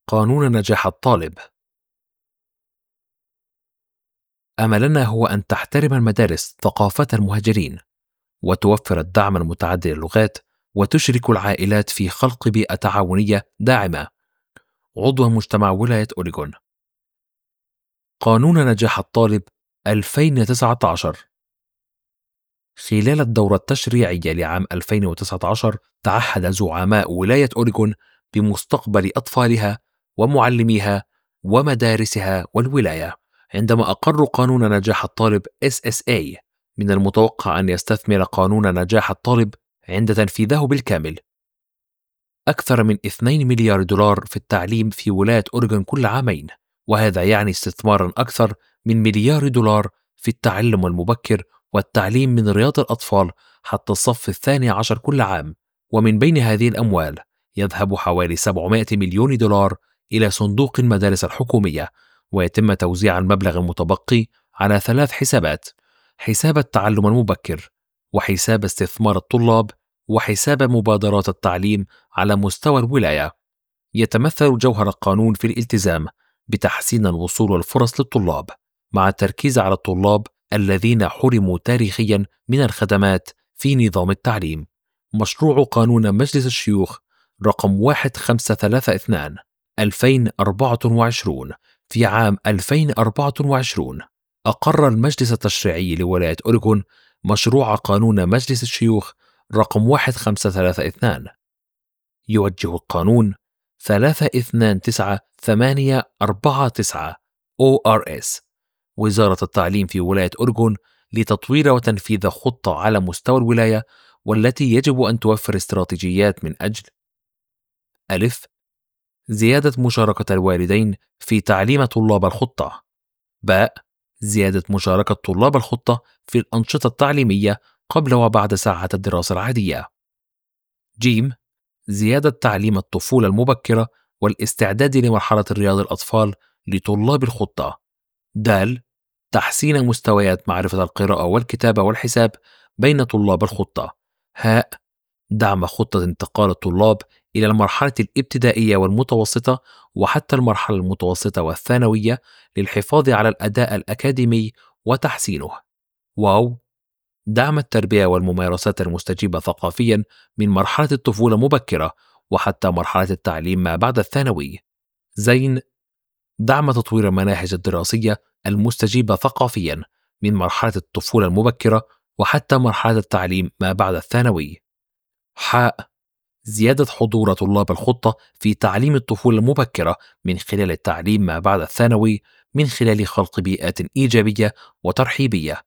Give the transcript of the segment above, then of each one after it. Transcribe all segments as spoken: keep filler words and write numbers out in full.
قانون نجاح الطالب. أملنا هو أن تحترم المدارس ثقافة المهاجرين، وتوفر الدعم المتعدد اللغات، وتشرك العائلات في خلق بيئة تعاونية داعمة. عضو مجتمع ولاية أوريغون. قانون نجاح الطالب ألفين وتسعة عشر. خلال الدورة التشريعية لعام ألفين وتسعة عشر تعهد زعماء ولاية أوريغون بمستقبل أطفالها ومعلميها ومدارسها والولاية. عندما أقروا قانون نجاح الطالب إس إس إيه، من المتوقع أن يستثمر قانون نجاح الطالب عند تنفيذه بالكامل أكثر من اثنين مليار دولار في التعليم في ولاية أوريغون كل عامين، وهذا يعني استثمارا أكثر من مليار دولار في التعلم المبكر والتعليم من رياض الأطفال حتى الصف الثاني عشر كل عام. ومن بين هذه الأموال يذهب حوالي سبعمائة مليون دولار إلى صندوق المدارس الحكومية، ويتم توزيع المبلغ المتبقي على ثلاث حسابات: حساب التعلم المبكر، وحساب استثمار الطلاب، وحساب مبادرات التعليم على مستوى الولاية. يتمثل جوهر القانون في الالتزام بتحسين الوصول والفرص للطلاب، مع التركيز على الطلاب الذين حرموا تاريخيا من الخدمات في نظام التعليم. مشروع قانون مجلس الشيوخ رقم واحد خمسة ثلاثة اثنان ألفين وأربعة وعشرين. في عام ألفين وأربعة وعشرين أقر المجلس التشريعي لولاية أوريغون مشروع قانون مجلس الشيوخ رقم واحد خمسة ثلاثة اثنان. يوجه القانون ثلاثة اثنان تسعة ثمانية أربعة تسعة أو آر إس وزارة التعليم في ولاية أوريغون لتطوير وتنفيذ خطة على مستوى الولاية، والتي يجب أن توفر استراتيجيات من أجل: ألف. زيادة مشاركة الوالدين في تعليم طلاب الخطة. باء. زيادة مشاركة طلاب الخطة في الأنشطة التعليمية قبل وبعد ساعات الدراسة العادية. جيم. زيادة تعليم الطفولة المبكرة والاستعداد لمرحلة رياض الأطفال لطلاب الخطة. دال. تحسين مستويات معرفة القراءة والكتابة والحساب بين طلاب الخطة. هاء. دعم خطة انتقال الطلاب إلى المرحلة الابتدائية والمتوسطة وحتى المرحلة المتوسطة والثانوية للحفاظ على الأداء الأكاديمي وتحسينه. واو. دعم التربية والممارسات المستجيبة ثقافيا من مرحلة الطفولة المبكرة وحتى مرحلة التعليم ما بعد الثانوي. زين. دعم تطوير المناهج الدراسية المستجيبة ثقافيا من مرحلة الطفولة المبكرة وحتى مرحلة التعليم ما بعد الثانوي. حاء. زيادة حضور طلاب الخطة في تعليم الطفولة المبكرة من خلال التعليم ما بعد الثانوي، من خلال خلق بيئات إيجابية وترحيبية.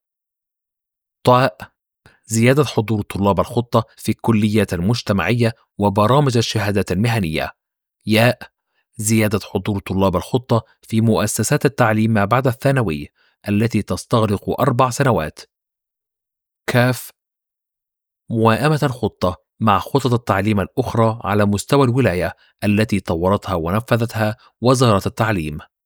طاء. زيادة حضور طلاب الخطة في الكليات المجتمعية وبرامج الشهادات المهنية. ياء. زيادة حضور طلاب الخطة في مؤسسات التعليم ما بعد الثانوي التي تستغرق أربع سنوات. كاف. موائمة الخطة مع خطط التعليم الأخرى على مستوى الولاية التي طورتها ونفذتها وزارة التعليم.